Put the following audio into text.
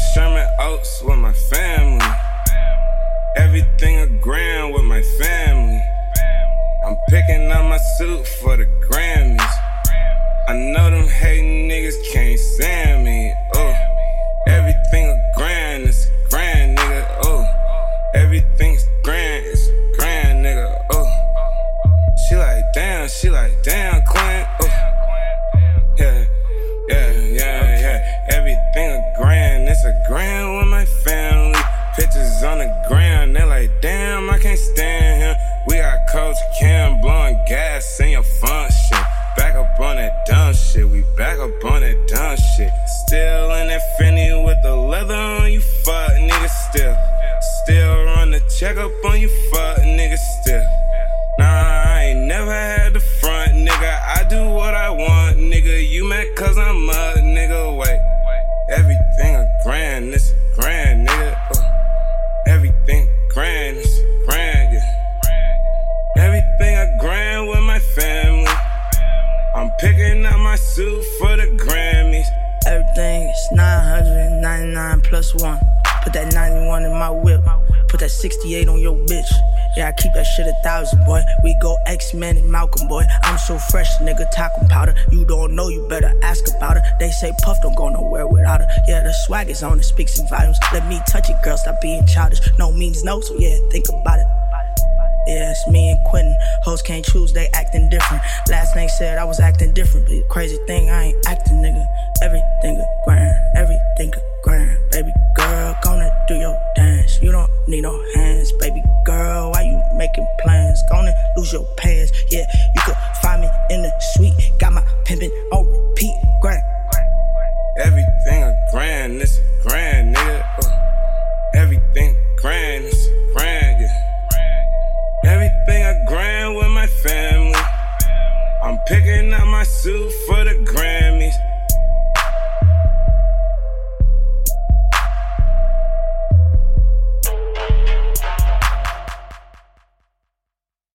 Sherman Oaks with my family. Everything a grand with my family. I'm picking up my suit for the Grammys. I know them hating niggas can't stand me. Oh, everything a grand, it's a grand, nigga. Oh, everything's grand, it's a grand, nigga. Oh, she like damn, Clint. Oh, yeah. Everything a grand, it's a grand with my family. Pictures on the ground, they like damn, I can't stand him. We got Coach Cam blowing gas in your function. Back up on that dumb shit, we back up on that dumb shit. Still in that Fendi with the leather on you, fuck nigga still. Still run the check up on you, fuck nigga still. Nah, I ain't never had the front, nigga. I do what I want, nigga. You mad cause I'm up, nigga, wait. Everything a grand, it's a grand, nigga. Everything grand, it's a grand, yeah. Everything a grand with my family. I'm picking up my suit for the Grammys. Everything is 999 plus 1. Put that 91 in my whip. Put that 68 on your bitch. Yeah, I keep that shit 1,000, boy. We go X-Men and Malcolm, boy. I'm so fresh, nigga, talcum powder. You don't know, you better ask about her. They say Puff don't go nowhere without her. Yeah, the swag is on, it speaks in volumes. Let me touch it, girl, stop being childish. No means no, so yeah, think about it. Yeah, it's me and Quentin. Hoes can't choose, they acting different. Last name said I was acting different, but the crazy thing, I ain't acting, nigga. Everything a grand, everything.